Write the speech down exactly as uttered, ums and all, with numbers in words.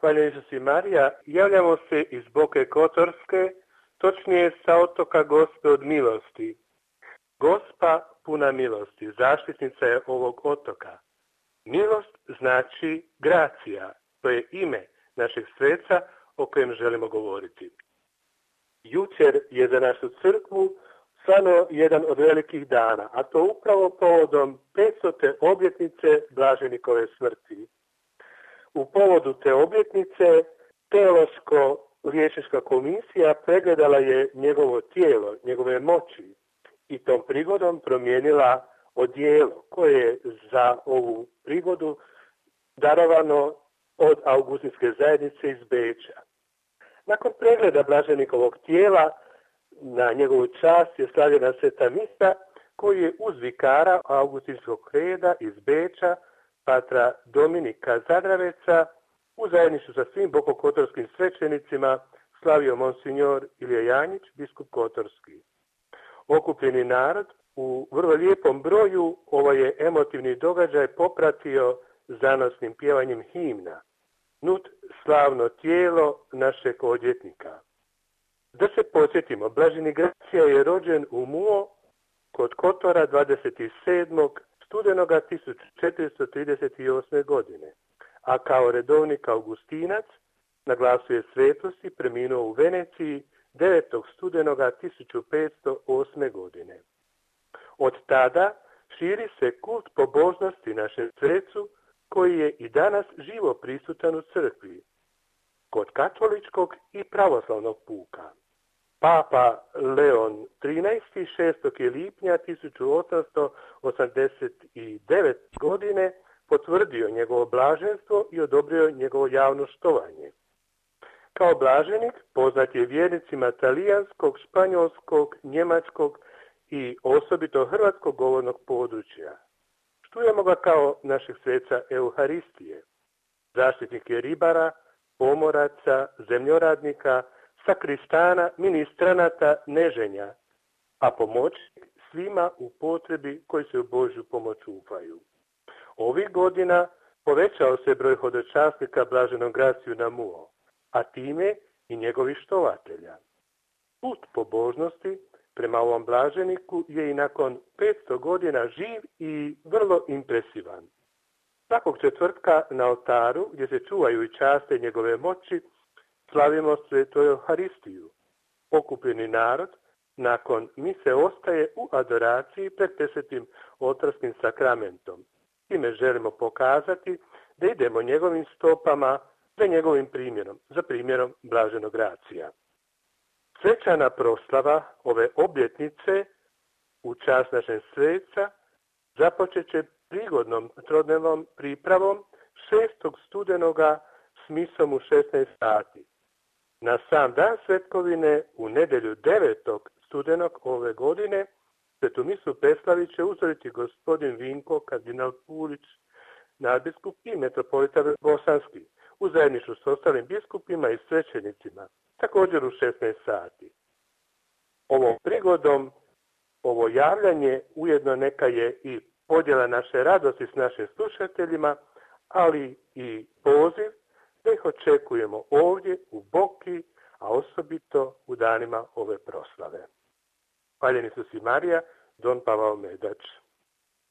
Hvala Isus i Marija, javljamo se iz Boke Kotorske, točnije sa otoka Gospe od milosti. Gospa puna milosti, zaštitnica je ovog otoka. Milost znači gracija, to je ime našeg sveca o kojem želimo govoriti. Jučer je za našu crkvu stvarno jedan od velikih dana, a to upravo povodom petstote obljetnice Blaženikove smrti. U povodu te obljetnice teološko-liječnička komisija pregledala je njegovo tijelo, njegove moći i tom prigodom promijenila odijelo koje je za ovu prigodu darovano od Augustinske zajednice iz Beča. Nakon pregleda Blaženikovog tijela na njegovu čast je slavljena sveta misa koju je uz vikara Augustinskog reda iz Beča patra Dominika Zadraveca u zajedništvu sa svim bokokotorskim svećenicima slavio monsignor Ilija Janjić, biskup Kotorski. Okupljeni narod u vrlo lijepom broju ovaj je emotivni događaj popratio zanosnim pjevanjem himna. Nut slavno tijelo našeg odvjetnika. Da se podsjetimo, Blaženi Gracija je rođen u Muo kod Kotora dvadeset sedmog studenoga tisuću četiristo trideset osme. godine, a kao redovnik Augustinac na glasu je svetosti preminuo u Veneciji devetog studenoga tisuću petsto osme. godine. Od tada širi se kult pobožnosti našem svecu koji je i danas živo prisutan u crkvi, kod katoličkog i pravoslavnog puka. Papa Leon trinaesti šestog lipnja tisuću osamsto osamdeset devete. godine potvrdio njegovo blaženstvo i odobrio njegovo javno štovanje. Kao blaženik poznat je vjernicima talijanskog, španjolskog, njemačkog i osobito hrvatskog govornog područja. Štujemo ga kao našeg sveca Euharistije. Zaštitnik je ribara, pomoraca, zemljoradnika, sakristana, ministranata, neženja, a pomoćnik svima u potrebi koji se u Božju pomoć ufaju. Ovih godina povećao se broj hodočasnika Blaženog Graciju na Muo, a time i njegovih štovatelja. Put pobožnosti prema ovom blaženiku je i nakon petsto godina živ i vrlo impresivan. Svakog četvrtka na oltaru, gdje se čuvaju i časte njegove moći, slavimo svetu Euharistiju. Okupljeni narod nakon mise ostaje u adoraciji pred pesetim oltarskim sakramentom. Time želimo pokazati da idemo njegovim stopama za njegovim primjerom, za primjerom Blaženog Gracija. Svečana proslava ove obljetnice u čast našeg sveca započet će prigodnom trodnevnom pripravom šestog studenoga s misom u šesnaest sati. Na sam dan svetkovine u nedjelju devetog studenog ove godine svetu misu preslavit će uzoriti gospodin Vinko, kardinal Pulić, nadbiskup i metropolita Bosanski, u zajedništvu s ostalim biskupima i svećenicima, također u šesnaest sati. Ovom prigodom, ovo javljanje ujedno neka je i podjela naše radosti s našim slušateljima, ali i poziv da ih očekujemo ovdje u Boki, a osobito u danima ove proslave. Hvala Isus i Marija, Don Pavao Medač.